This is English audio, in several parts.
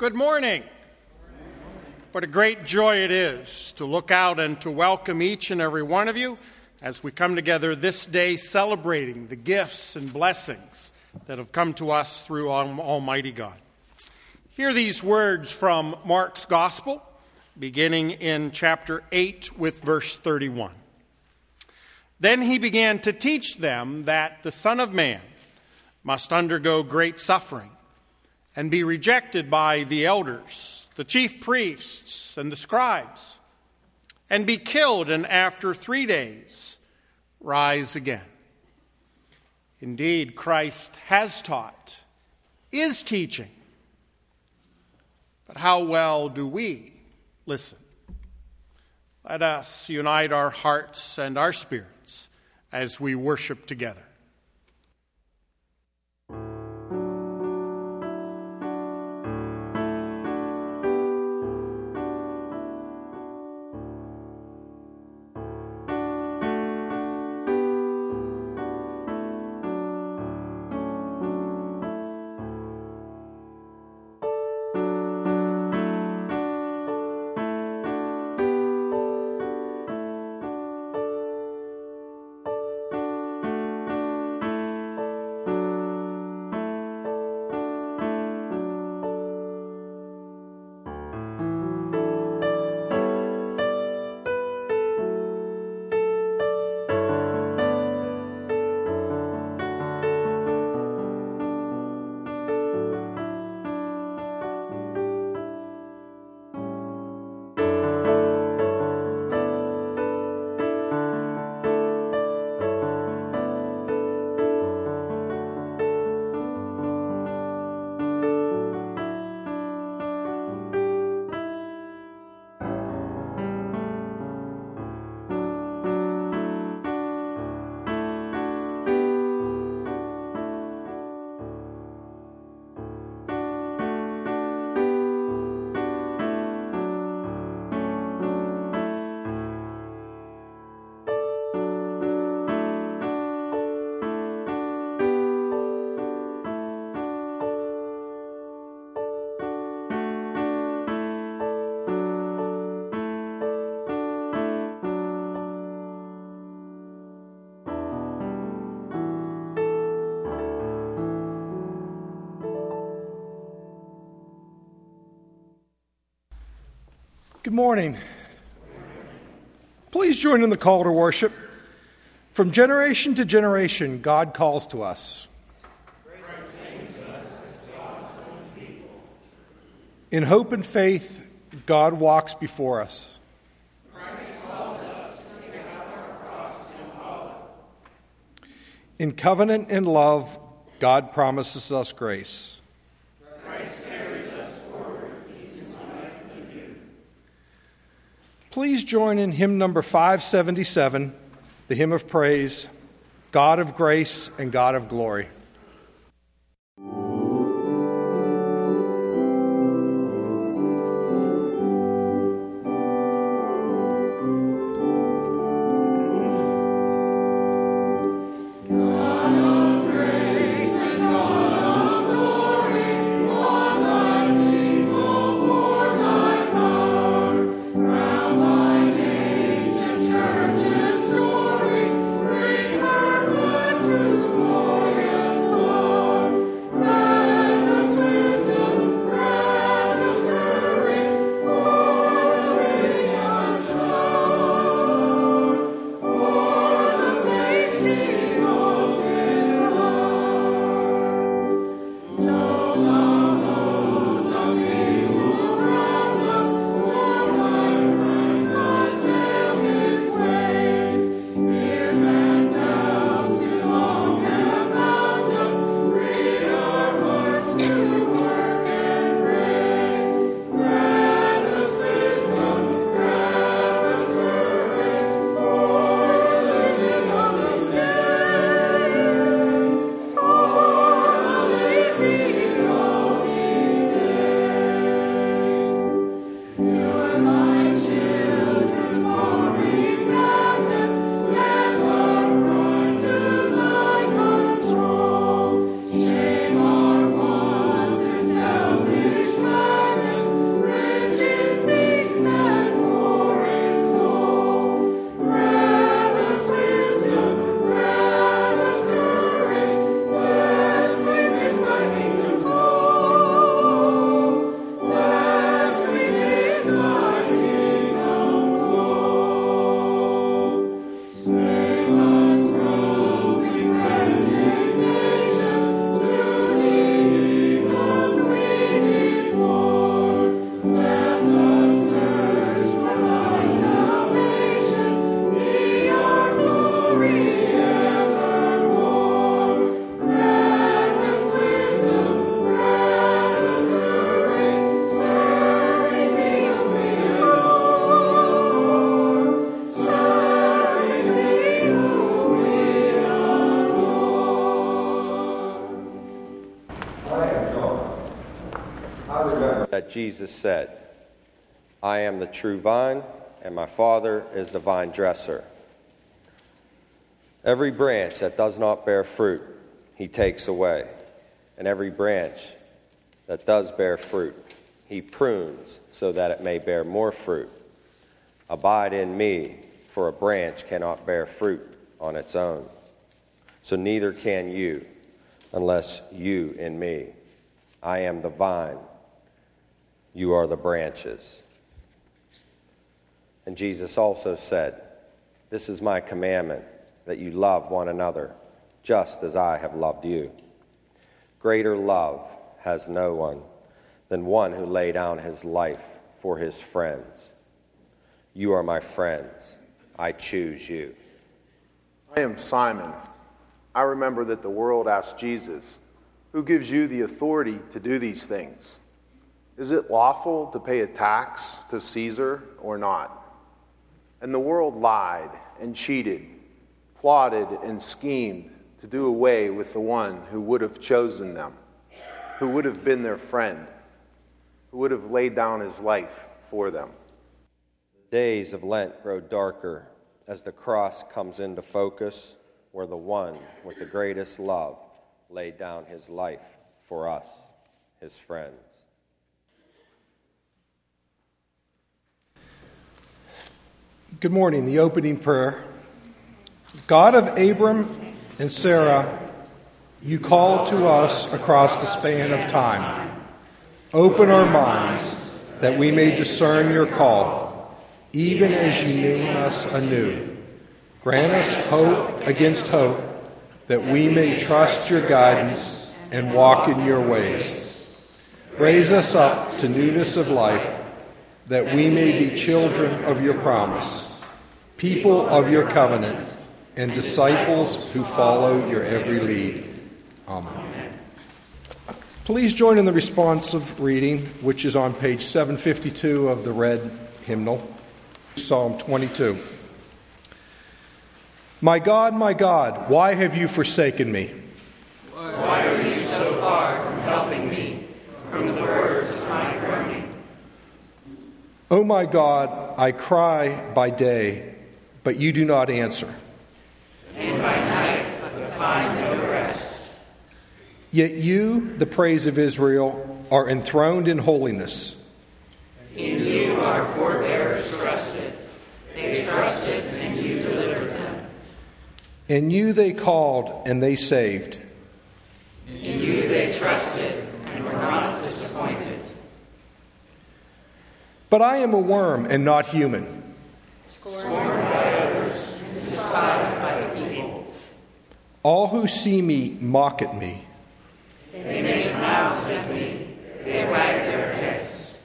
good morning. What a great joy it is to look out and to welcome each and every one of you as we come together this day celebrating the gifts and blessings that have come to us through Almighty God. Hear these words from Mark's Gospel, beginning in chapter 8 with verse 31. Then he began to teach them that the Son of Man must undergo great suffering and be rejected by the elders, the chief priests, and the scribes, and be killed, and after 3 days rise again. Indeed, Christ has taught, is teaching. But how well do we listen? Let us unite our hearts and our spirits as we worship together. Good morning. Please join in the call to worship. From generation to generation, God calls to us. In hope and faith, God walks before us. In covenant and love, God promises us grace. Please join in hymn number 577, the hymn of praise, God of grace and God of glory. Glorious that Jesus said, I am the true vine, and my Father is the vine dresser. Every branch that does not bear fruit, he takes away. And every branch that does bear fruit, he prunes so that it may bear more fruit. Abide in me, for a branch cannot bear fruit on its own. So neither can you, unless you in me. I am the vine, you are the branches. And Jesus also said, this is my commandment, that you love one another, just as I have loved you. Greater love has no one than one who lay down his life for his friends. You are my friends. I choose you. I am Simon. I remember that the world asked Jesus, who gives you the authority to do these things? Is it lawful to pay a tax to Caesar or not? And the world lied and cheated, plotted and schemed to do away with the one who would have chosen them, who would have been their friend, who would have laid down his life for them. The days of Lent grow darker as the cross comes into focus, where the one with the greatest love laid down his life for us, his friends. Good morning. The opening prayer. God of Abram and Sarah, you call to us across the span of time. Open our minds that we may discern your call, even as you name us anew. Grant us hope against hope, that we may trust your guidance and walk in your ways. Raise us up to newness of life, that we may be children of your promise, people of your covenant, and disciples who follow your every lead. Amen. Please join in the responsive reading, which is on page 752 of the red hymnal, Psalm 22. My God, why have you forsaken me? Why are you so far from helping me, from the words of my groaning? O my God, I cry by day, but you do not answer. And by night, but find no rest. Yet you, the praise of Israel, are enthroned in holiness. In you our forebears trusted. They trusted, and you delivered them. In you they called, and they saved. In you they trusted, and were not disappointed. But I am a worm and not human. Scorned by others, and despised by the people. All who see me mock at me. They make mouths at me. They wag their heads.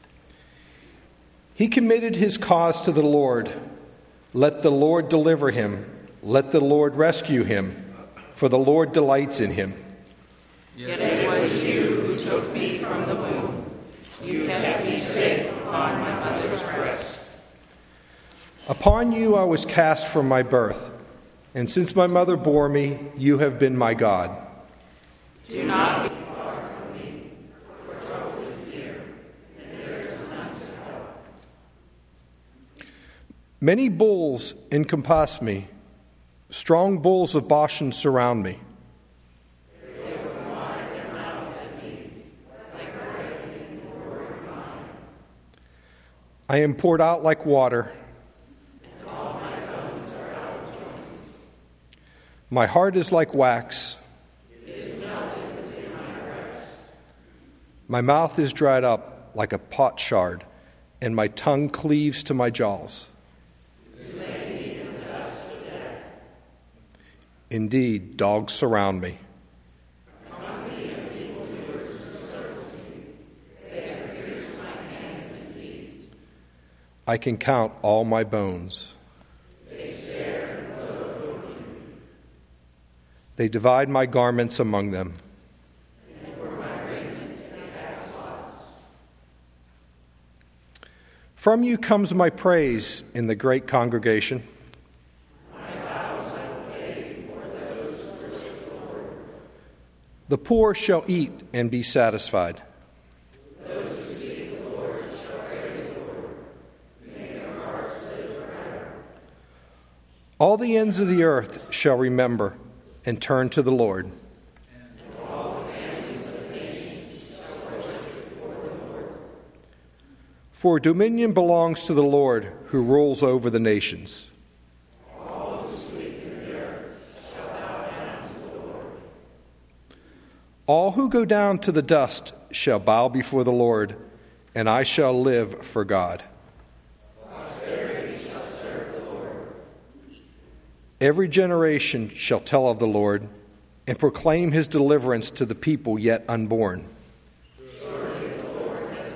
He committed his cause to the Lord. Let the Lord deliver him. Let the Lord rescue him, for the Lord delights in him. Yet it was you who took me from the womb. You kept me safe upon my mother's breast. Upon you I was cast from my birth, and since my mother bore me, you have been my God. Do not be far from me, for trouble is near, and there is none to help. Many bulls encompass me. Strong bulls of Bashan surround me. They open wide their mouths at me, like a ravening roaring lion. I am poured out like water. And all my bones are out of joint. My heart is like wax. It is melted within my breast. My mouth is dried up like a potsherd, and my tongue cleaves to my jaws. You lay me in the dust of death. Indeed, dogs surround me. Company of evildoers encircles me. They have pierced my hands and feet. I can count all my bones. They stare and gloat over me. They divide my garments among them. And for my raiment they cast lots. From you comes my praise in the great congregation. The poor shall eat and be satisfied. Those who seek All the ends of the earth shall remember and turn to the Lord. And all the families of the nations shall worship before the Lord. For dominion belongs to the Lord who rules over the nations. All who sleep in the earth shall bow down to the Lord. All who go down to the dust shall bow before the Lord, and I shall live for God. Posterity shall serve the Lord. Every generation shall tell of the Lord and proclaim his deliverance to the people yet unborn. Surely the Lord has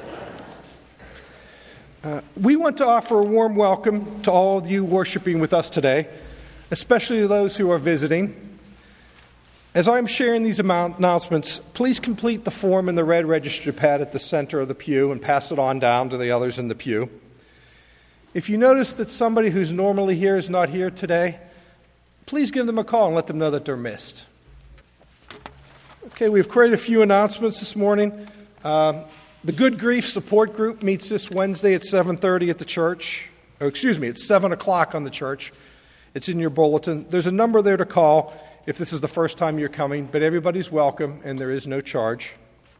done. We want to offer a warm welcome to all of you worshiping with us today, especially those who are visiting. As I'm sharing these announcements, please complete the form in the red register pad at the center of the pew and pass it on down to the others in the pew. If you notice that somebody who's normally here is not here today, please give them a call and let them know that they're missed. Okay, we've created a few announcements this morning. The Good Grief Support Group meets this Wednesday at 7:30 at the church. It's 7 o'clock on the church. It's in your bulletin. There's a number there to call if this is the first time you're coming, but everybody's welcome and there is no charge.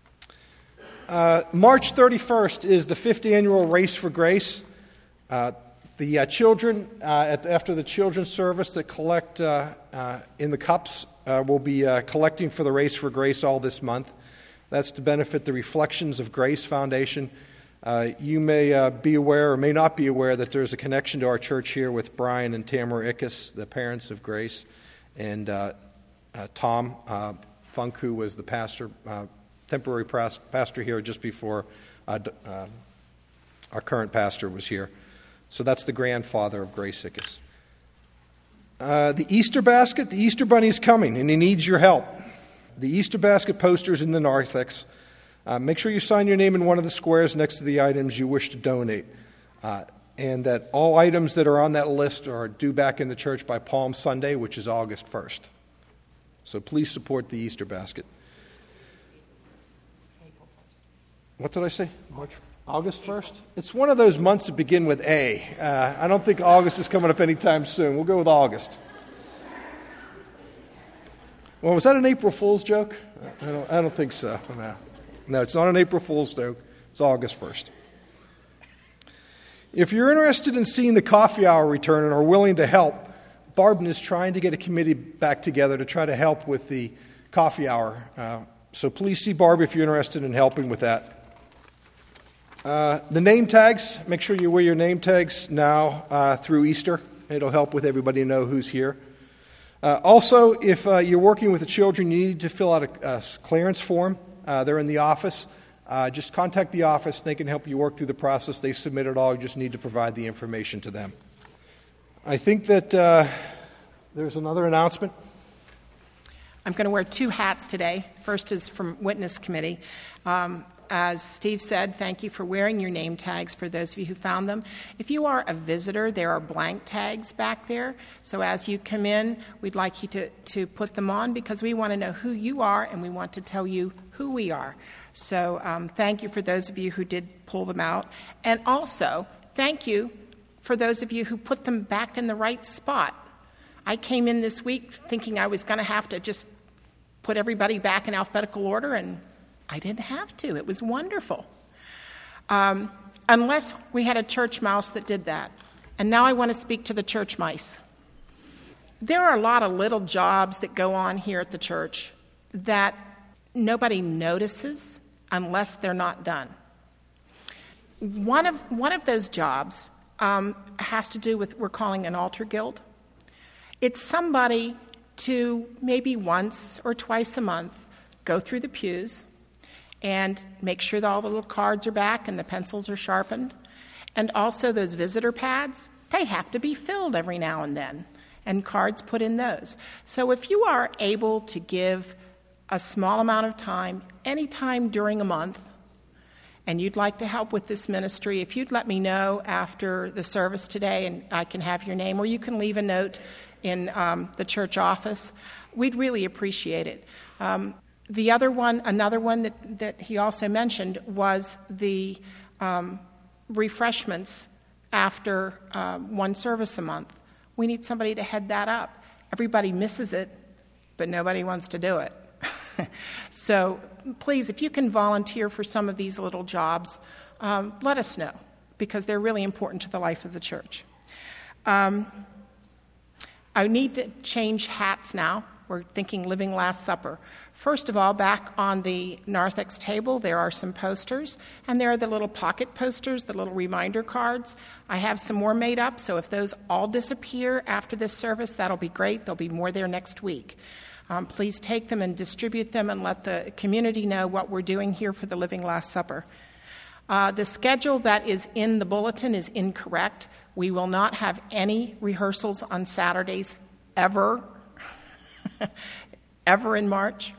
March 31st is the 5th annual Race for Grace. The children, after the children's service that collect in the cups, will be collecting for the Race for Grace all this month. That's to benefit the Reflections of Grace Foundation. You may be aware or may not be aware that there's a connection to our church here with Brian and Tamara Ickes, the parents of Grace, and Tom Funk, who was the pastor, temporary pastor here just before our current pastor was here. So that's the grandfather of Grace Ickes. The Easter basket, the Easter bunny is coming, and he needs your help. The Easter basket poster's in the narthex. Make sure you sign your name in one of the squares next to the items you wish to donate. And that all items that are on that list are due back in the church by Palm Sunday, which is August 1st. So please support the Easter basket. What did I say? August 1st? It's one of those months that begin with A. I don't think August is coming up anytime soon. We'll go with August. Well, was that an April Fool's joke? I don't think so. No, it's not an April Fool's joke. It's August 1st. If you're interested in seeing the coffee hour return and are willing to help, Barb is trying to get a committee back together to try to help with the coffee hour. So please see Barb if you're interested in helping with that. The name tags, make sure you wear your name tags now through Easter. It'll help with everybody to know who's here. Also, if you're working with the children, you need to fill out a clearance form. They're in the office. Just contact the office. They can help you work through the process. They submit it all. You just need to provide the information to them. I think that there's another announcement. I'm going to wear two hats today. First is from Witness Committee. As Steve said, thank you for wearing your name tags for those of you who found them. If you are a visitor, there are blank tags back there. So as you come in, we'd like you to put them on because we want to know who you are and we want to tell you who we are. So thank you for those of you who did pull them out. And also, thank you for those of you who put them back in the right spot. I came in this week thinking I was going to have to just put everybody back in alphabetical order, and I didn't have to. It was wonderful. Unless we had a church mouse that did that. And now I want to speak to the church mice. There are a lot of little jobs that go on here at the church that nobody notices unless they're not done. One of those jobs has to do with we're calling an altar guild. It's somebody to maybe once or twice a month go through the pews and make sure that all the little cards are back and the pencils are sharpened. And also those visitor pads, they have to be filled every now and then, and cards put in those. So if you are able to give a small amount of time, any time during a month, and you'd like to help with this ministry, if you'd let me know after the service today and I can have your name, or you can leave a note in the church office, we'd really appreciate it. Another one that he also mentioned was the refreshments after one service a month. We need somebody to head that up. Everybody misses it, but nobody wants to do it. So please, if you can volunteer for some of these little jobs, let us know, because they're really important to the life of the church. I need to change hats now. We're thinking Living Last Supper. First of all, back on the narthex table, there are some posters, and there are the little pocket posters, the little reminder cards. I have some more made up, so if those all disappear after this service, that'll be great. There'll be more there next week. Please take them and distribute them and let the community know what we're doing here for the Living Last Supper. The schedule that is in the bulletin is incorrect. We will not have any rehearsals on Saturdays ever, ever in March.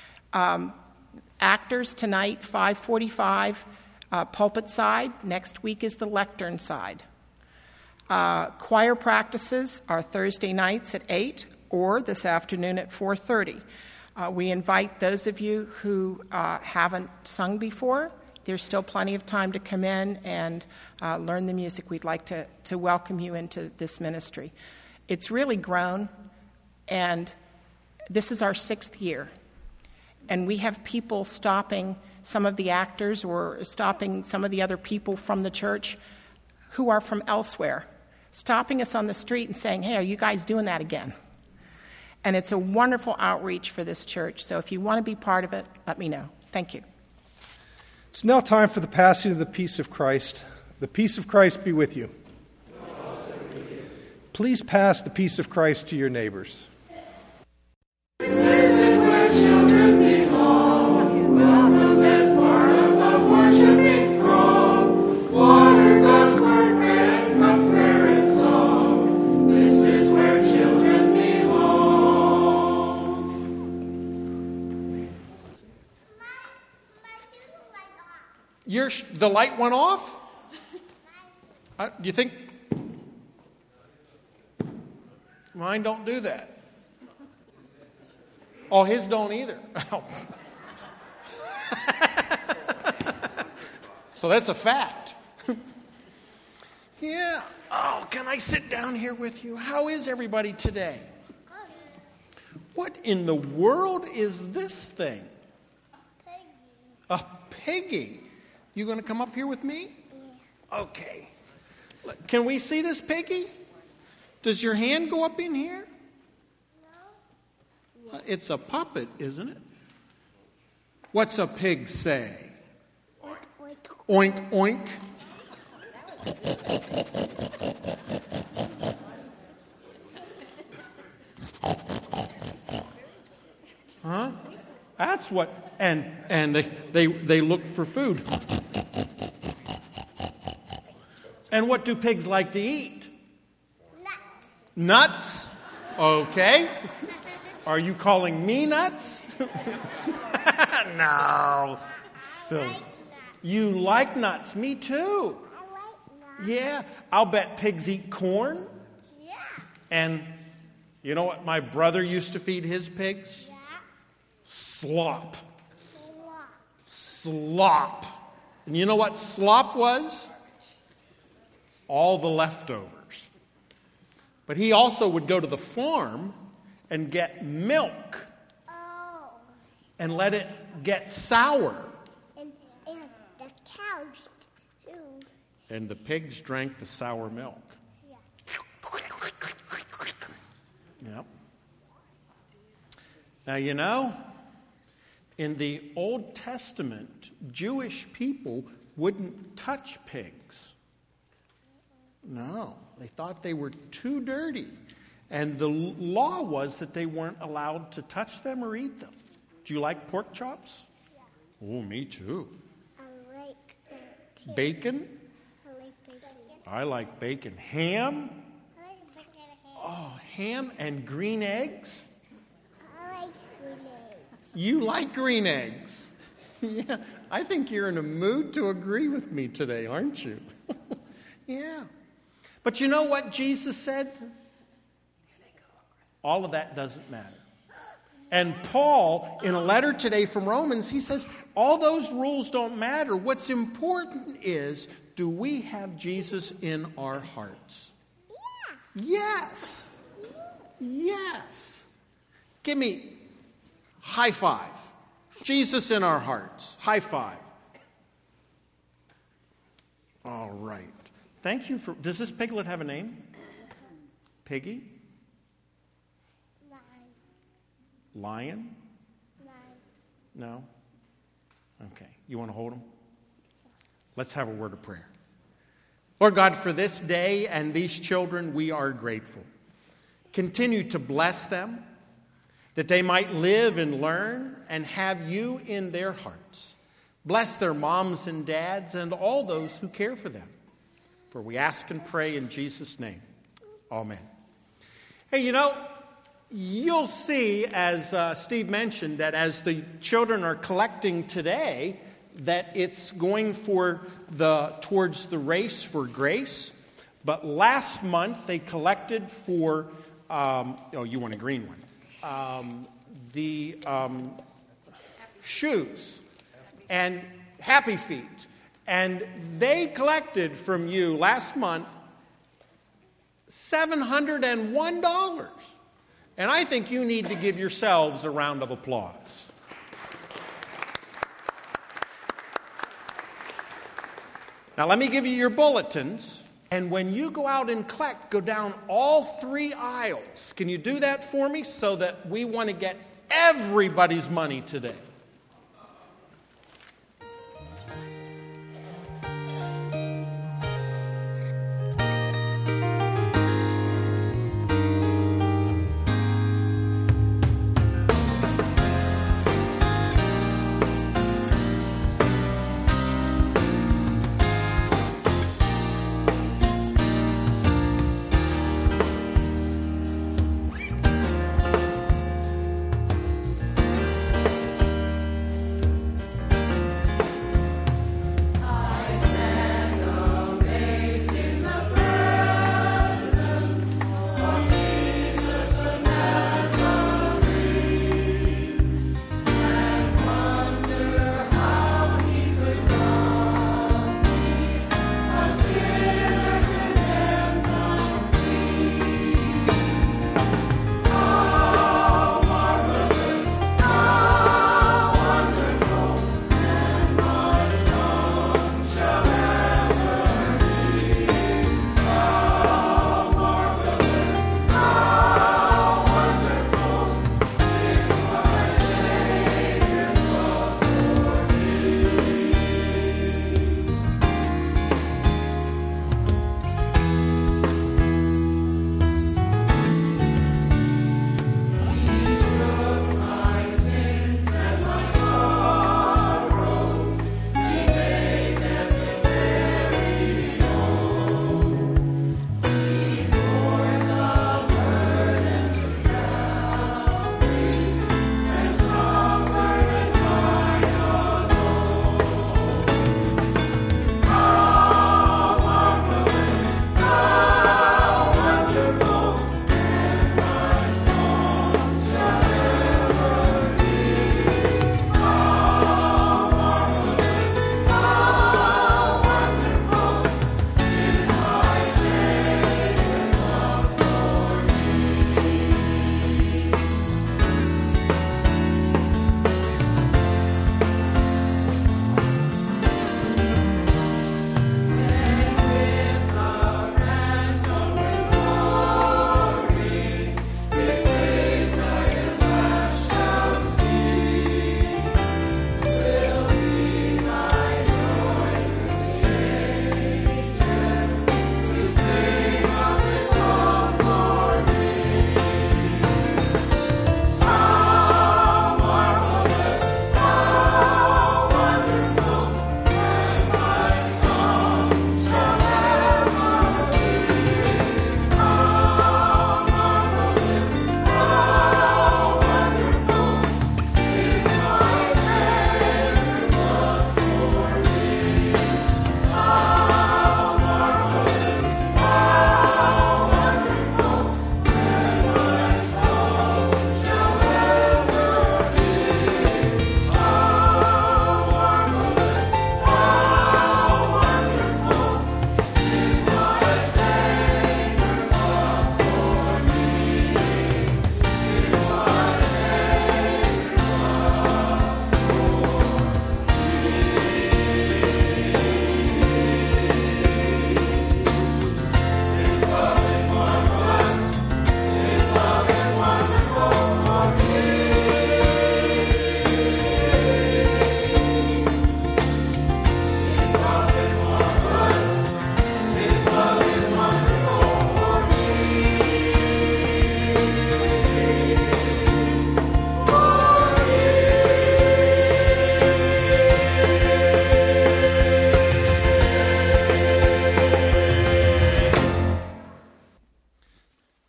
Actors tonight, 5:45, pulpit side. Next week is the lectern side. Choir practices are Thursday nights at 8 or this afternoon at 4:30. We invite those of you who haven't sung before. There's still plenty of time to come in and learn the music. We'd like to welcome you into this ministry. It's really grown, and this is our 6th year. And we have people stopping some of the actors or stopping some of the other people from the church who are from elsewhere, stopping us on the street and saying, "Hey, are you guys doing that again?" And it's a wonderful outreach for this church. So if you want to be part of it, let me know. Thank you. It's now time for the passing of the peace of Christ. The peace of Christ be with you. Please pass the peace of Christ to your neighbors. This is where children belong. Welcome as part of the worshiping throng. Water God's word, bread, cup, prayer, and song. This is where children belong. The light went off? Do you think? Mine don't do that. Oh, his don't either. So that's a fact. Yeah. Oh, can I sit down here with you? How is everybody today? What in the world is this thing? A piggy. You going to come up here with me? Okay. Can we see this piggy? Does your hand go up in here? No. It's a puppet, isn't it? What's a pig say? Oink, oink. Huh? That's what, and they look for food. And what do pigs like to eat? Nuts? Okay. Are you calling me nuts? No. Silly. You like nuts? Me too. I like nuts. Yeah. I'll bet pigs eat corn. Yeah. And you know what my brother used to feed his pigs? Yeah. Slop. Slop. Slop. And you know what slop was? All the leftovers. But he also would go to the farm and get milk Oh. and let it get sour. And the cows too. And the pigs drank the sour milk. Yeah. Yep. Now, you know, in the Old Testament, Jewish people wouldn't touch pigs. No, they thought they were too dirty. And the law was that they weren't allowed to touch them or eat them. Do you like pork chops? Yeah. Oh, me too. I like that. Bacon? I like bacon. I like bacon. Ham? I like bacon and ham. Oh, ham and green eggs? I like green eggs. You like green eggs? Yeah, I think you're in a mood to agree with me today, aren't you? Yeah. But you know what Jesus said? All of that doesn't matter. And Paul, in a letter today from Romans, he says, all those rules don't matter. What's important is, do we have Jesus in our hearts? Yeah. Yes. Yes. Give me high five. Jesus in our hearts. High five. All right. Thank you for... Does this piglet have a name? Piggy? Lion? No? Okay. You want to hold him? Let's have a word of prayer. Lord God, for this day and these children, we are grateful. Continue to bless them, that they might live and learn and have you in their hearts. Bless their moms and dads and all those who care for them. For we ask and pray in Jesus' name. Amen. Hey, you'll see, as Steve mentioned, that as the children are collecting today, that it's going towards the race for grace. But last month they collected for, you want a green one, the shoes and Happy Feet. And they collected from you last month $701. And I think you need to give yourselves a round of applause. Now, let me give you your bulletins. And when you go out and collect, go down all 3 aisles. Can you do that for me so that we want to get everybody's money today?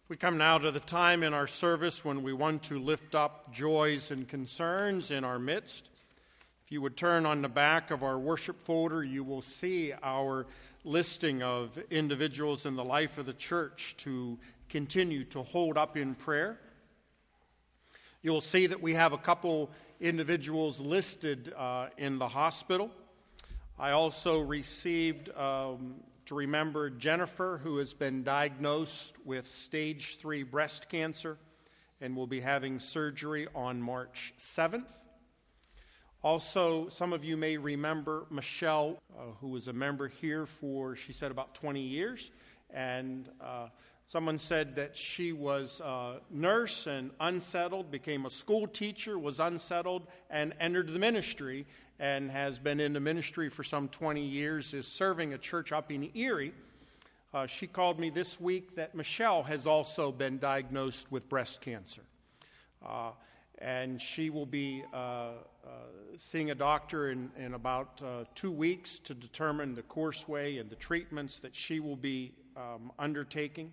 We come now to the time in our service when we want to lift up joys and concerns in our midst. If you would turn on the back of our worship folder, you will see our listing of individuals in the life of the church to continue to hold up in prayer. You'll see that we have a couple individuals listed in the hospital. I also received to remember Jennifer, who has been diagnosed with stage 3 breast cancer and will be having surgery on March 7th. Also, some of you may remember Michelle, who was a member here for, she said, about 20 years. And someone said that she was a nurse and unsettled, became a school teacher, was unsettled, and entered the ministry, and has been in the ministry for some 20 years, is serving a church up in Erie. She called me this week that Michelle has also been diagnosed with breast cancer. And she will be seeing a doctor in about 2 weeks to determine the courseway and the treatments that she will be undertaking.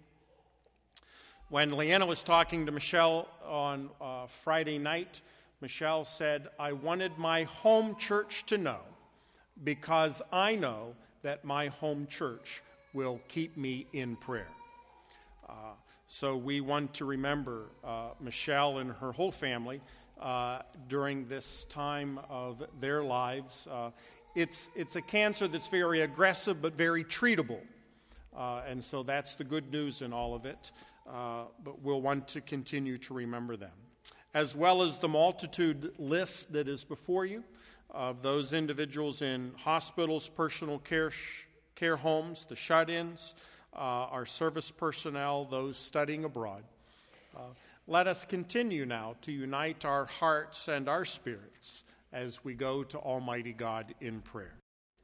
When Leanna was talking to Michelle on Friday night, Michelle said, "I wanted my home church to know, because I know that my home church will keep me in prayer." So we want to remember Michelle and her whole family during this time of their lives. It's a cancer that's very aggressive but very treatable. And so that's the good news in all of it. But we'll want to continue to remember them, as well as the multitude list that is before you of those individuals in hospitals, personal care homes, the shut-ins, our service personnel, those studying abroad. Let us continue now to unite our hearts and our spirits as we go to Almighty God in prayer.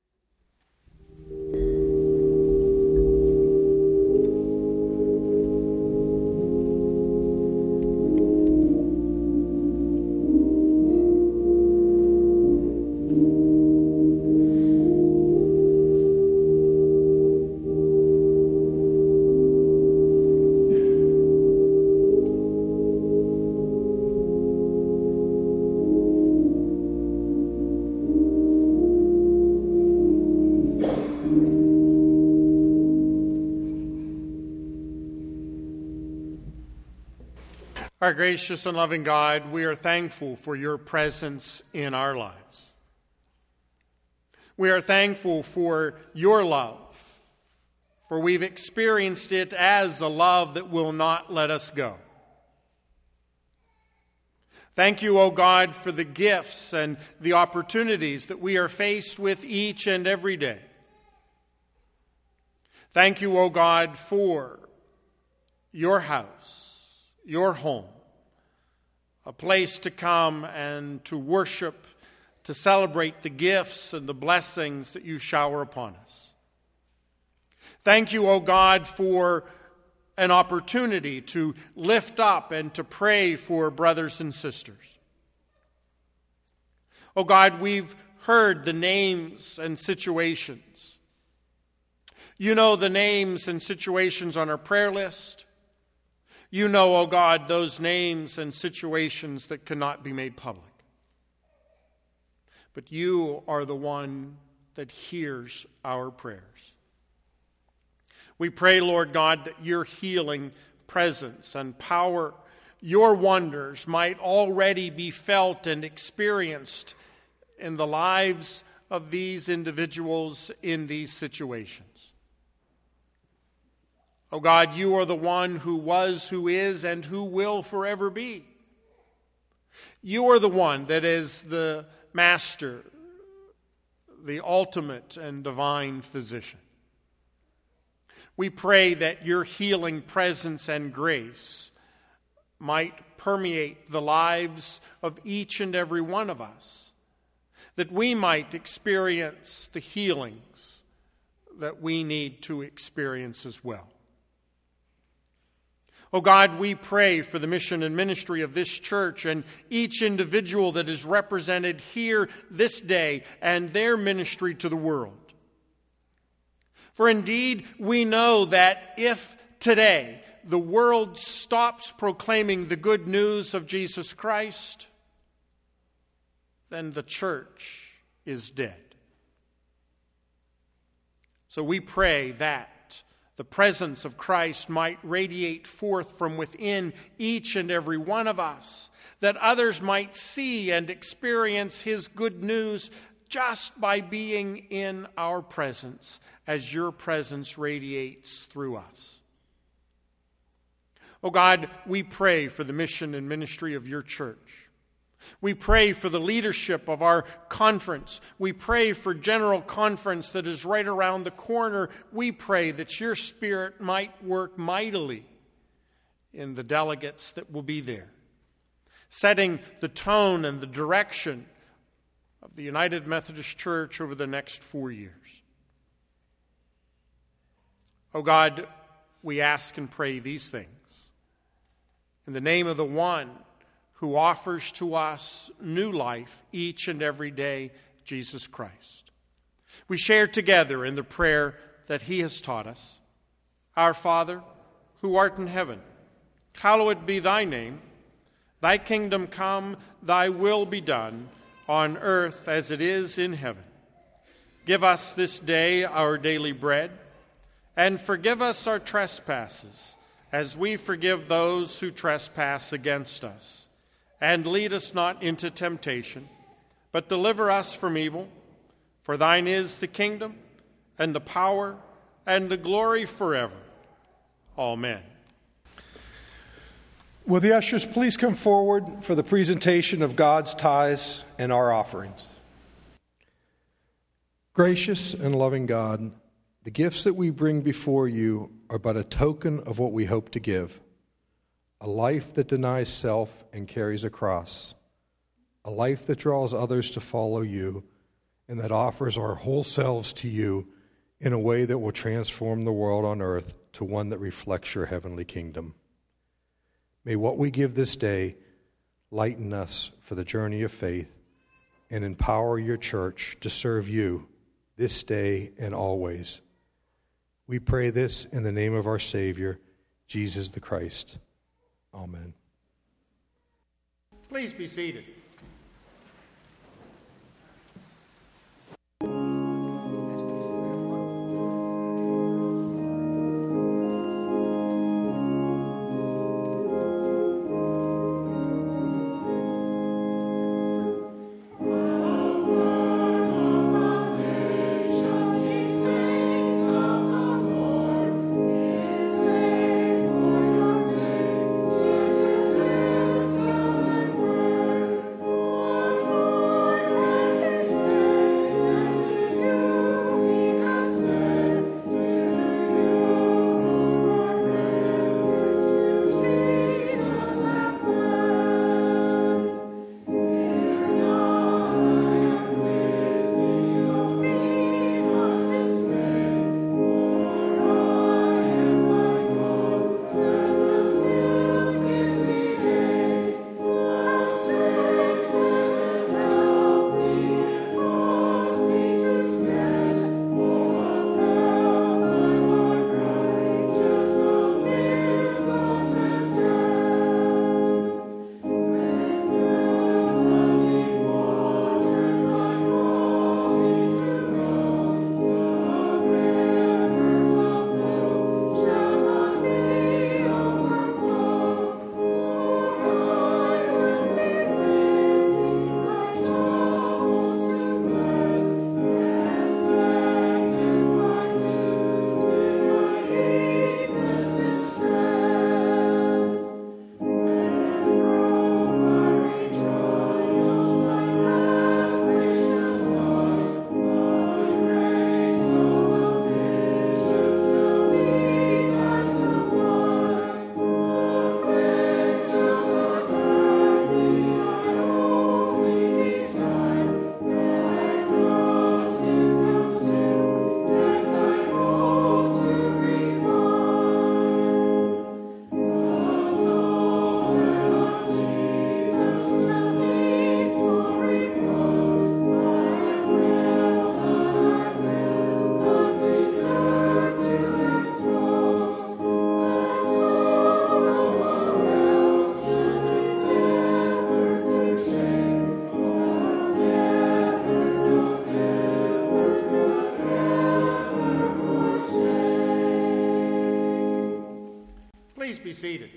Our gracious and loving God, we are thankful for your presence in our lives. We are thankful for your love, for we've experienced it as a love that will not let us go. Thank you, O God, for the gifts and the opportunities that we are faced with each and every day. Thank you, O God, for your house, your home, a place to come and to worship, to celebrate the gifts and the blessings that you shower upon us. Thank you, O God, for an opportunity to lift up and to pray for brothers and sisters. O God, we've heard the names and situations. You know the names and situations on our prayer list. You know, O God, those names and situations that cannot be made public. But you are the one that hears our prayers. We pray, Lord God, that your healing presence and power, your wonders might already be felt and experienced in the lives of these individuals in these situations. Oh God, you are the one who was, who is, and who will forever be. You are the one that is the master, the ultimate and divine physician. We pray that your healing presence and grace might permeate the lives of each and every one of us, that we might experience the healings that we need to experience as well. Oh God, we pray for the mission and ministry of this church and each individual that is represented here this day and their ministry to the world. For indeed, we know that if today the world stops proclaiming the good news of Jesus Christ, then the church is dead. So we pray that the presence of Christ might radiate forth from within each and every one of us, that others might see and experience his good news just by being in our presence, as your presence radiates through us. Oh God, we pray for the mission and ministry of your church. We pray for the leadership of our conference. We pray for General Conference that is right around the corner. We pray that your Spirit might work mightily in the delegates that will be there, setting the tone and the direction of the United Methodist Church over the next 4 years. Oh God, we ask and pray these things in the name of the one who offers to us new life each and every day, Jesus Christ. We share together in the prayer that he has taught us. Our Father, who art in heaven, hallowed be thy name. Thy kingdom come, thy will be done, on earth as it is in heaven. Give us this day our daily bread, and forgive us our trespasses, as we forgive those who trespass against us. And lead us not into temptation, but deliver us from evil. For thine is the kingdom, and the power, and the glory forever. Amen. Will the ushers please come forward for the presentation of God's tithes and our offerings? Gracious and loving God, the gifts that we bring before you are but a token of what we hope to give. A life that denies self and carries a cross. A life that draws others to follow you and that offers our whole selves to you in a way that will transform the world on earth to one that reflects your heavenly kingdom. May what we give this day lighten us for the journey of faith and empower your church to serve you this day and always. We pray this in the name of our Savior, Jesus the Christ. Amen. Please be seated. seated.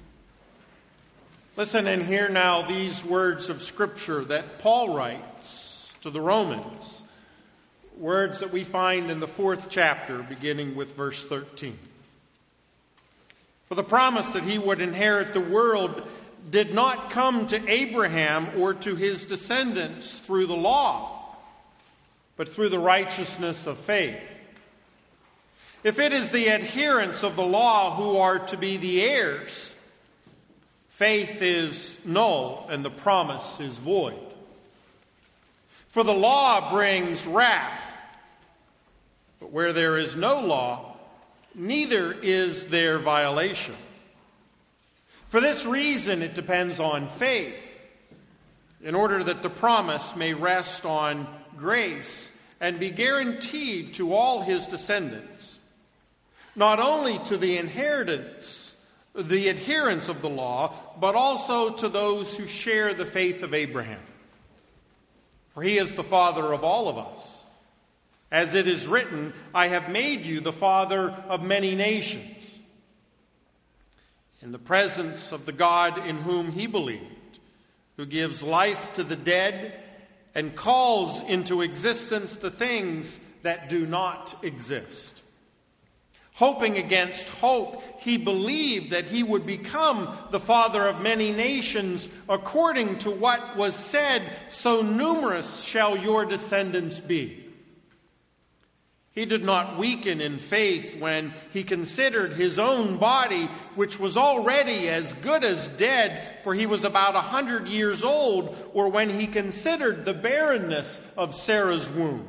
Listen and hear now these words of Scripture that Paul writes to the Romans, words that we find in the 4th chapter, beginning with verse 13. For the promise that he would inherit the world did not come to Abraham or to his descendants through the law, but through the righteousness of faith. If it is the adherents of the law who are to be the heirs, faith is null and the promise is void. For the law brings wrath, but where there is no law, neither is there violation. For this reason, it depends on faith, in order that the promise may rest on grace and be guaranteed to all his descendants, not only to the adherents of the law, but also to those who share the faith of Abraham. For he is the father of all of us. As it is written, I have made you the father of many nations. In the presence of the God in whom he believed, who gives life to the dead and calls into existence the things that do not exist. Hoping against hope, he believed that he would become the father of many nations, according to what was said, so numerous shall your descendants be. He did not weaken in faith when he considered his own body, which was already as good as dead, for he was about 100 years old, or when he considered the barrenness of Sarah's womb.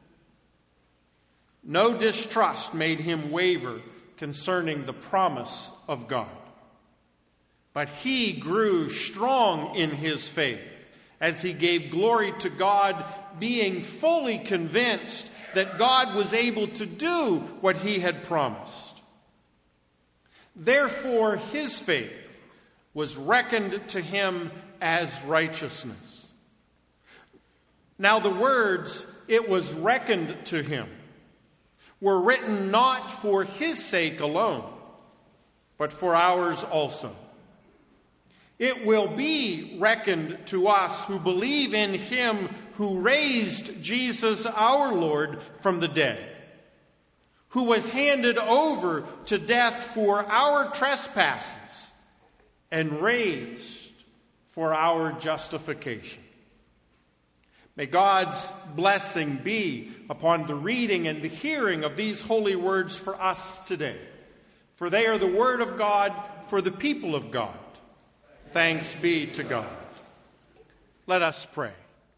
No distrust made him waver concerning the promise of God. But he grew strong in his faith as he gave glory to God, being fully convinced that God was able to do what he had promised. Therefore, his faith was reckoned to him as righteousness. Now the words, "it was reckoned to him," were written not for his sake alone, but for ours also. It will be reckoned to us who believe in him who raised Jesus our Lord from the dead, who was handed over to death for our trespasses and raised for our justification. May God's blessing be upon the reading and the hearing of these holy words for us today. For they are the word of God for the people of God. Thanks be to God. Let us pray.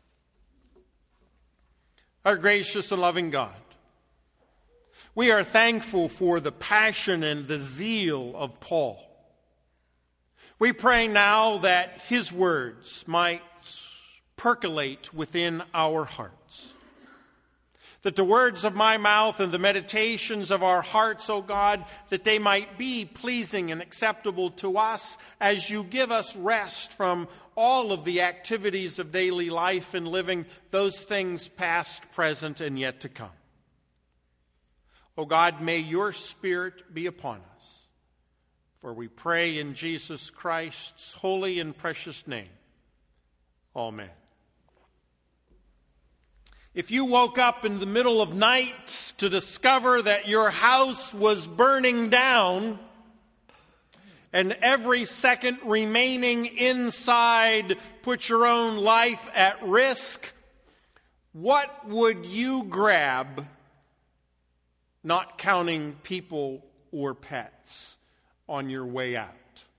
Our gracious and loving God, we are thankful for the passion and the zeal of Paul. We pray now that his words might percolate within our hearts. That the words of my mouth and the meditations of our hearts, O God, that they might be pleasing and acceptable to us as you give us rest from all of the activities of daily life and living, those things past, present, and yet to come. O God, may your Spirit be upon us. For we pray in Jesus Christ's holy and precious name. Amen. If you woke up in the middle of night to discover that your house was burning down and every second remaining inside put your own life at risk, what would you grab, not counting people or pets, on your way out?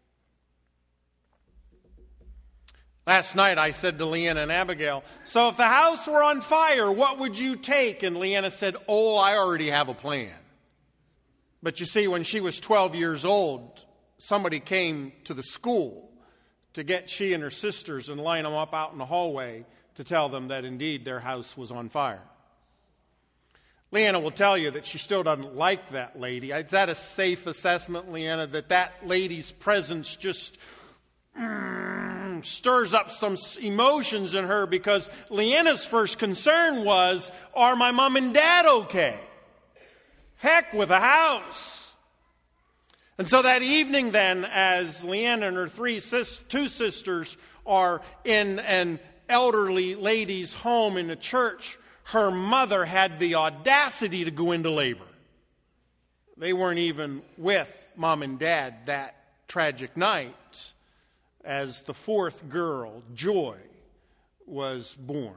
Last night I said to Leanna and Abigail, so if the house were on fire, what would you take? And Leanna said, oh, I already have a plan. But you see, when she was 12 years old, somebody came to the school to get she and her sisters and line them up out in the hallway to tell them that indeed their house was on fire. Leanna will tell you that she still doesn't like that lady. Is that a safe assessment, Leanna, that lady's presence just stirs up some emotions in her? Because Leanna's first concern was, are my mom and dad okay? Heck with the house. And so that evening then, as Leanne and her two sisters are in an elderly lady's home in a church, her mother had the audacity to go into labor. They weren't even with Mom and Dad that tragic night as the fourth girl, Joy, was born.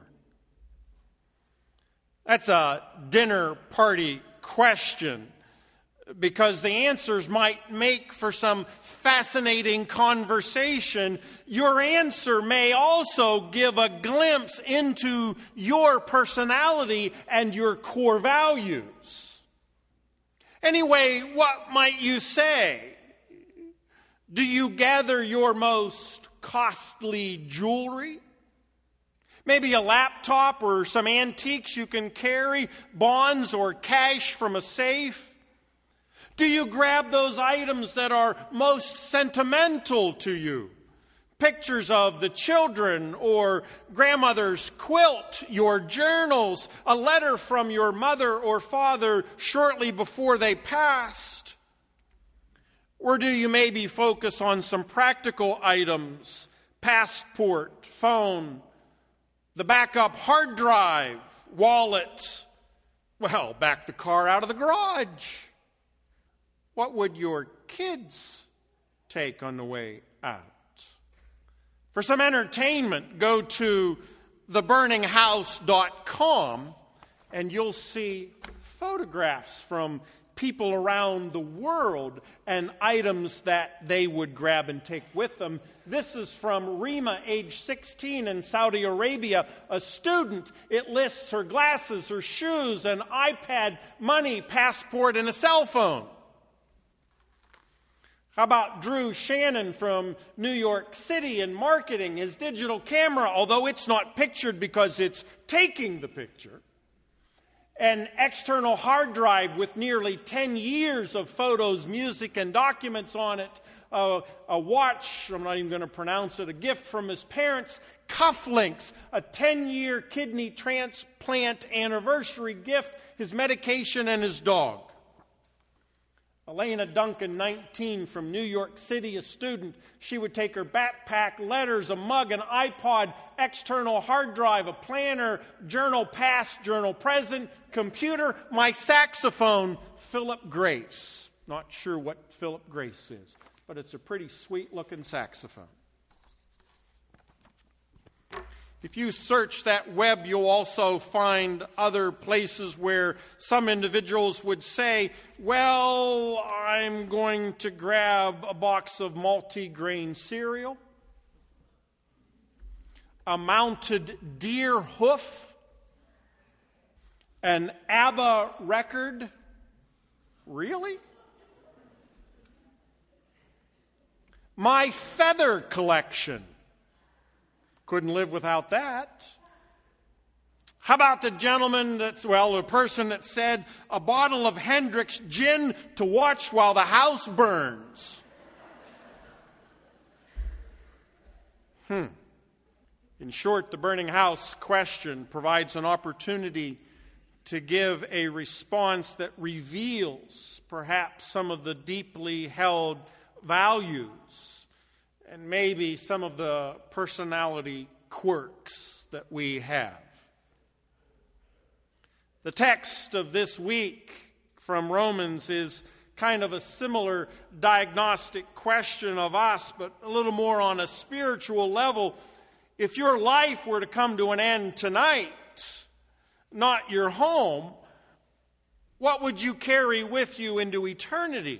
That's a dinner party question, because the answers might make for some fascinating conversation. Your answer may also give a glimpse into your personality and your core values. Anyway, what might you say? Do you gather your most costly jewelry? Maybe a laptop or some antiques you can carry, bonds or cash from a safe? Do you grab those items that are most sentimental to you? Pictures of the children or grandmother's quilt, your journals, a letter from your mother or father shortly before they passed? Or do you maybe focus on some practical items, passport, phone, the backup hard drive, wallet? Well, back the car out of the garage. What would your kids take on the way out? For some entertainment, go to theburninghouse.com and you'll see photographs from people around the world and items that they would grab and take with them. This is from Rima, age 16 in Saudi Arabia, a student. It lists her glasses, her shoes, an iPad, money, passport, and a cell phone. How about Drew Shannon from New York City in marketing? His digital camera, although it's not pictured because it's taking the picture. An external hard drive with nearly 10 years of photos, music, and documents on it. A watch, I'm not even going to pronounce it, a gift from his parents. Cufflinks, a 10-year kidney transplant anniversary gift, his medication, and his dog. Elena Duncan, 19, from New York City, a student. She would take her backpack, letters, a mug, an iPod, external hard drive, a planner, journal past, journal present, computer, my saxophone, Philip Grace. Not sure what Philip Grace is, but it's a pretty sweet-looking saxophone. If you search that web, you'll also find other places where some individuals would say, well, I'm going to grab a box of multi-grain cereal, a mounted deer hoof, an ABBA record. Really? My feather collection. Couldn't live without that. How about the person that said a bottle of Hendrick's gin to watch while the house burns? In short, the burning house question provides an opportunity to give a response that reveals perhaps some of the deeply held values and maybe some of the personality quirks that we have. The text of this week from Romans is kind of a similar diagnostic question of us, but a little more on a spiritual level. If your life were to come to an end tonight, not your home, what would you carry with you into eternity?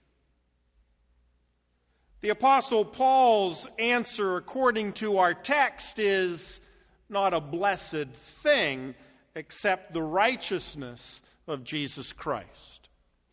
The Apostle Paul's answer, according to our text, is not a blessed thing except the righteousness of Jesus Christ.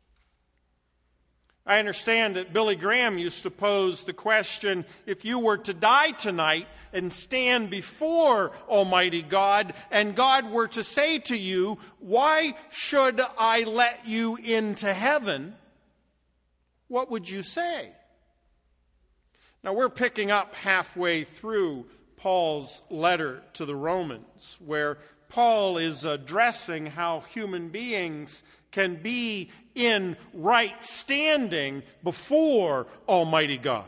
I understand that Billy Graham used to pose the question, if you were to die tonight and stand before Almighty God, and God were to say to you, why should I let you into heaven? What would you say? Now, we're picking up halfway through Paul's letter to the Romans, where Paul is addressing how human beings can be in right standing before Almighty God.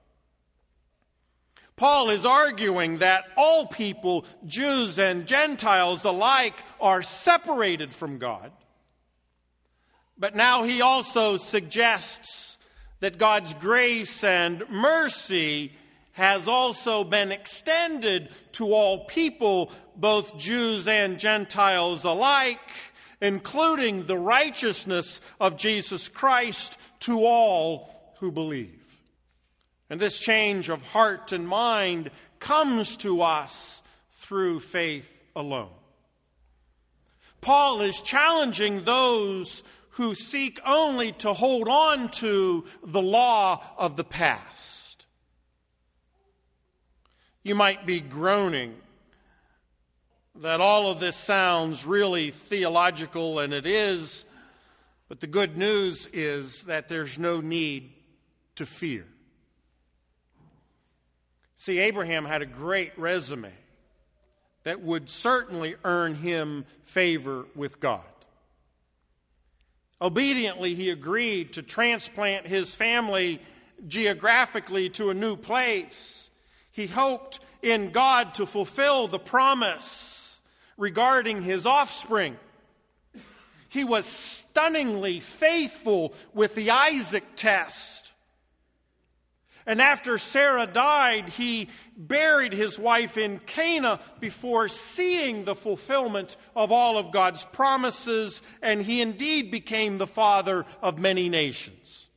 Paul is arguing that all people, Jews and Gentiles alike, are separated from God. But now he also suggests that God's grace and mercy has also been extended to all people, both Jews and Gentiles alike, including the righteousness of Jesus Christ to all who believe. And this change of heart and mind comes to us through faith alone. Paul is challenging those who seek only to hold on to the law of the past. You might be groaning that all of this sounds really theological, and it is, but the good news is that there's no need to fear. See, Abraham had a great resume that would certainly earn him favor with God. Obediently, he agreed to transplant his family geographically to a new place. He hoped in God to fulfill the promise regarding his offspring. He was stunningly faithful with the Isaac test. And after Sarah died, he buried his wife in Cana before seeing the fulfillment of all of God's promises, and he indeed became the father of many nations.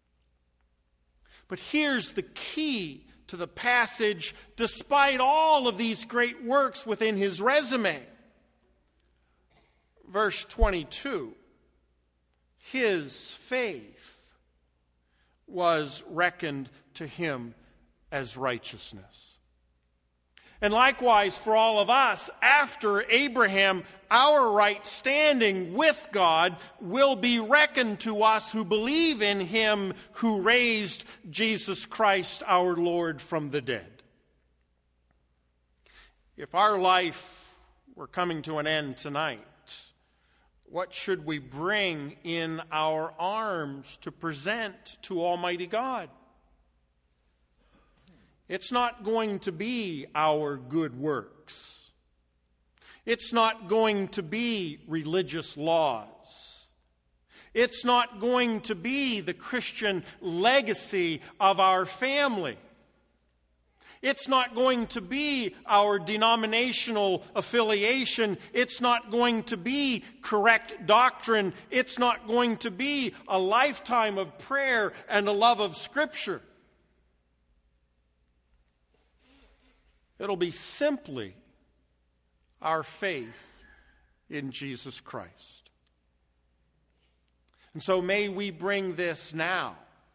But here's the key to the passage, despite all of these great works within his resume. Verse 22, his faith was reckoned to him as righteousness. And likewise for all of us, after Abraham, our right standing with God will be reckoned to us who believe in him who raised Jesus Christ our Lord from the dead. If our life were coming to an end tonight, what should we bring in our arms to present to Almighty God? It's not going to be our good works. It's not going to be religious laws. It's not going to be the Christian legacy of our family. It's not going to be our denominational affiliation. It's not going to be correct doctrine. It's not going to be a lifetime of prayer and a love of Scripture. It'll be simply our faith in Jesus Christ. And so may we bring this now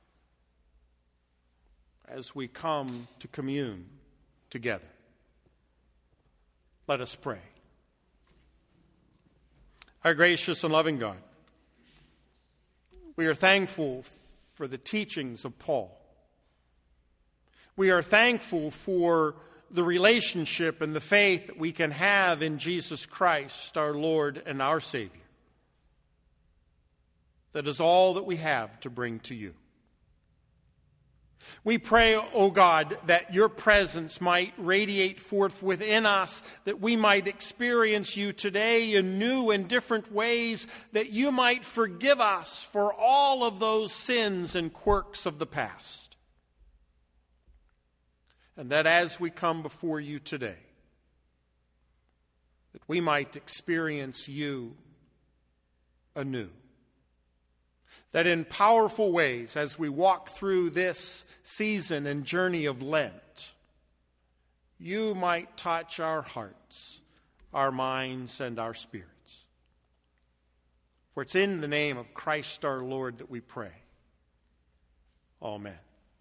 as we come to commune together. Let us pray. Our gracious and loving God, we are thankful for the teachings of Paul. We are thankful for the relationship and the faith that we can have in Jesus Christ, our Lord and our Savior. That is all that we have to bring to you. We pray, O God, that your presence might radiate forth within us, that we might experience you today in new and different ways, that you might forgive us for all of those sins and quirks of the past. And that as we come before you today, that we might experience you anew. That in powerful ways, as we walk through this season and journey of Lent, you might touch our hearts, our minds, and our spirits. For it's in the name of Christ our Lord that we pray. Amen.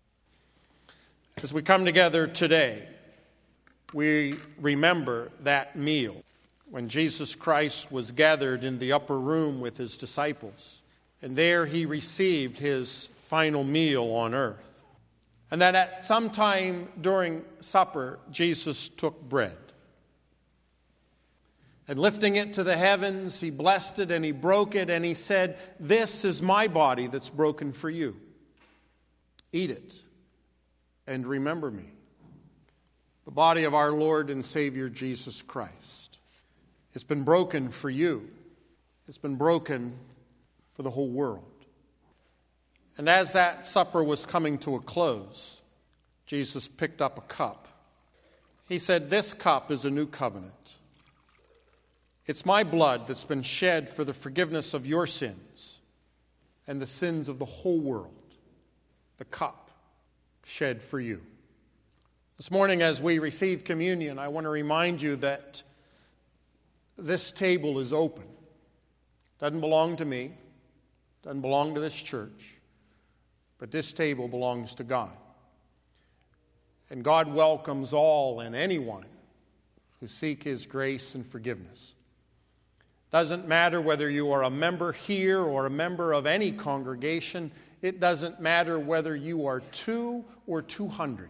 As we come together today, we remember that meal when Jesus Christ was gathered in the upper room with his disciples. And there he received his final meal on earth. And that at some time during supper, Jesus took bread. And lifting it to the heavens, he blessed it and he broke it and he said, "This is my body that's broken for you. Eat it and remember me." The body of our Lord and Savior Jesus Christ. It's been broken for you. It's been broken for the whole world. And as that supper was coming to a close, Jesus picked up a cup. He said, "This cup is a new covenant. It's my blood that's been shed for the forgiveness of your sins and the sins of the whole world. The cup shed for you." This morning as we receive communion, I want to remind you that this table is open. It doesn't belong to me. It doesn't belong to this church. But this table belongs to God. And God welcomes all and anyone who seek his grace and forgiveness. Doesn't matter whether you are a member here or a member of any congregation. It doesn't matter whether you are 2 or 200.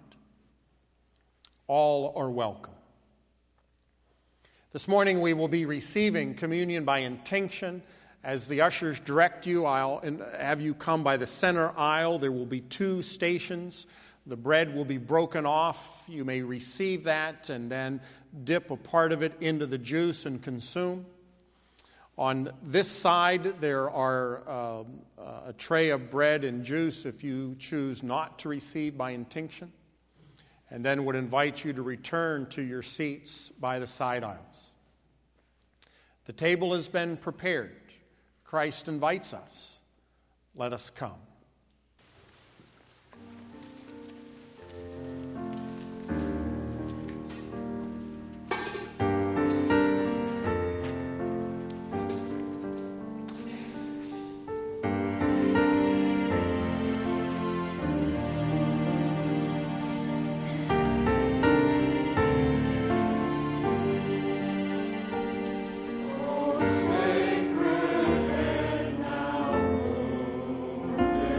All are welcome. This morning we will be receiving communion by intinction. As the ushers direct you, I'll have you come by the center aisle. There will be 2 stations. The bread will be broken off. You may receive that and then dip a part of it into the juice and consume. On this side, there are a tray of bread and juice if you choose not to receive by intinction, and then would invite you to return to your seats by the side aisles. The table has been prepared. Christ invites us. Let us come. Sacred and now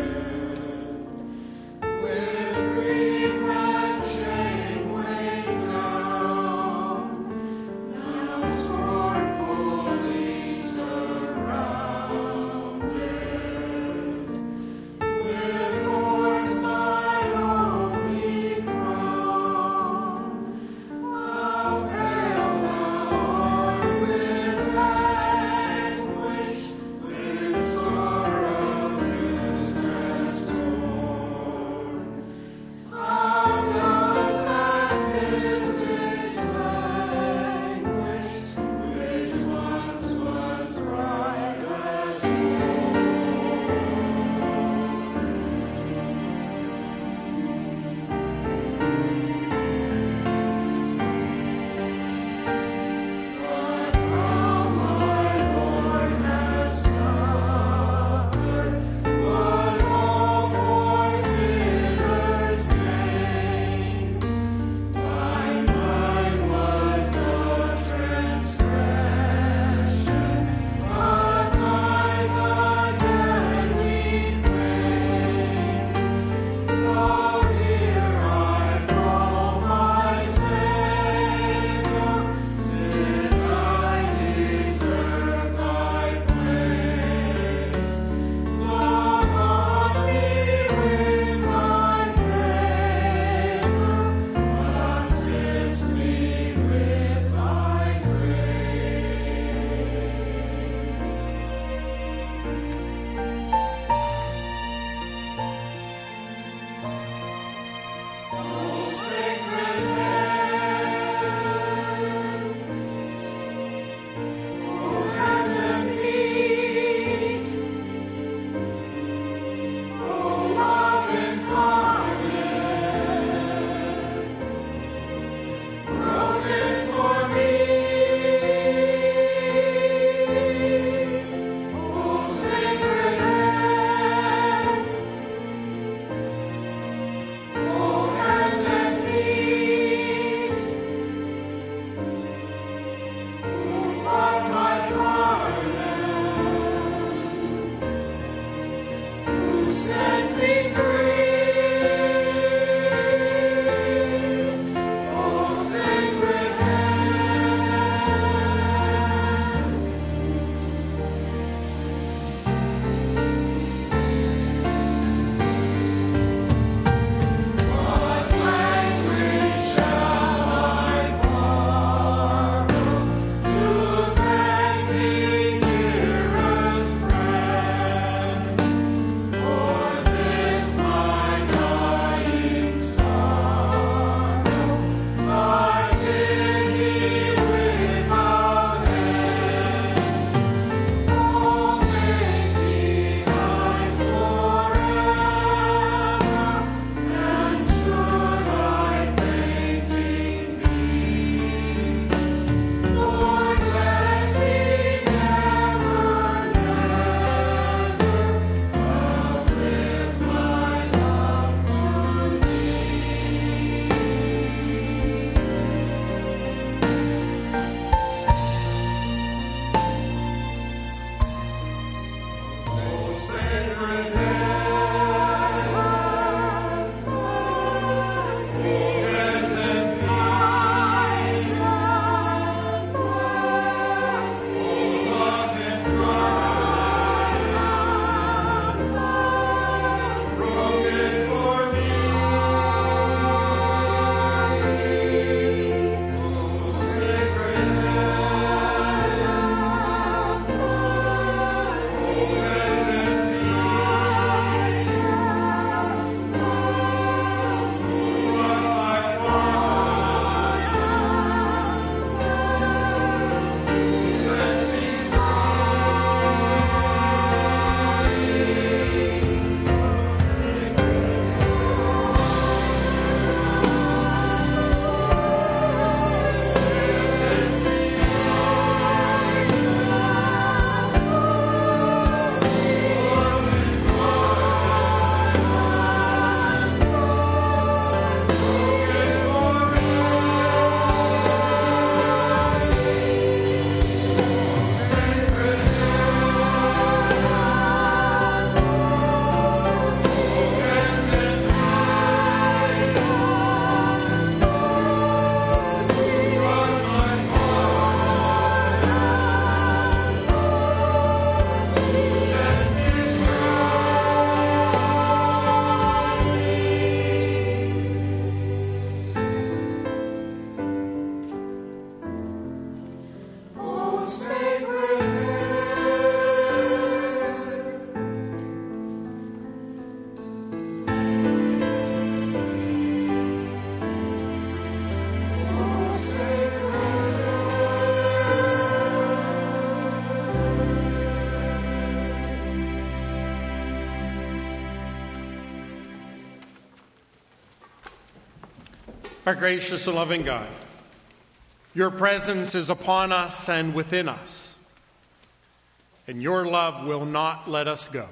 Our gracious and loving God, your presence is upon us and within us, and your love will not let us go.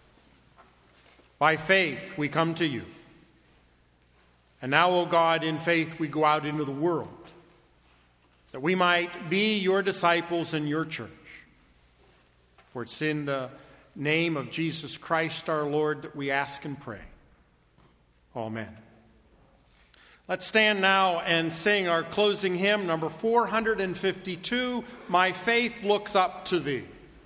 By faith, we come to you. And now, O God, in faith, we go out into the world, that we might be your disciples and your church. For it's in the name of Jesus Christ, our Lord, that we ask and pray. Amen. Let's stand now and sing our closing hymn, number 452, My Faith Looks Up to Thee.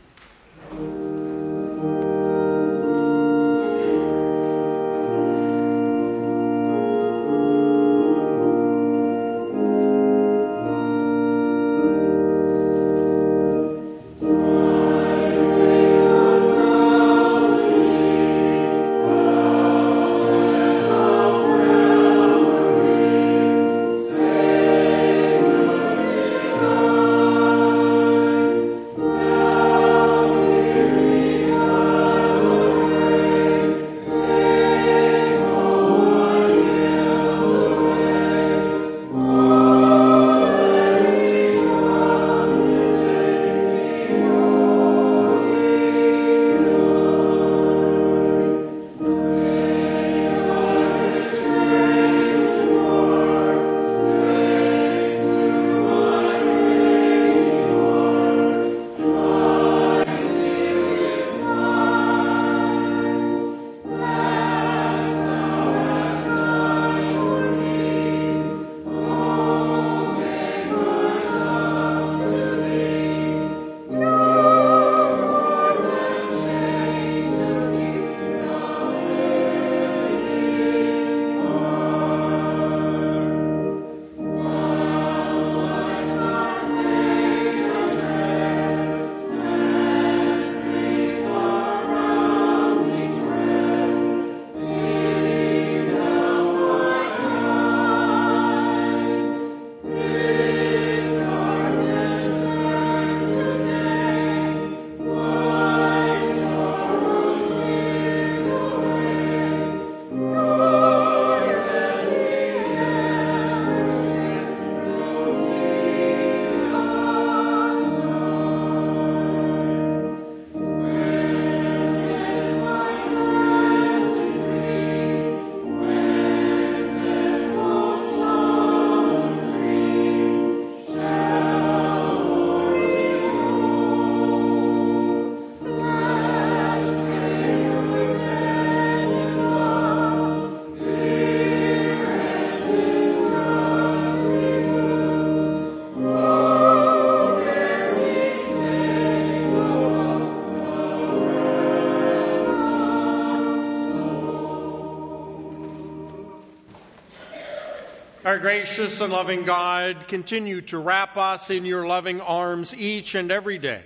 Our gracious and loving God, continue to wrap us in your loving arms each and every day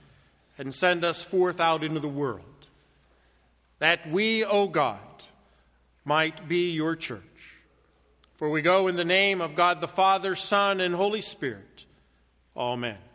and send us forth out into the world, that we, O God, might be your church. For we go in the name of God the Father, Son, and Holy Spirit. Amen.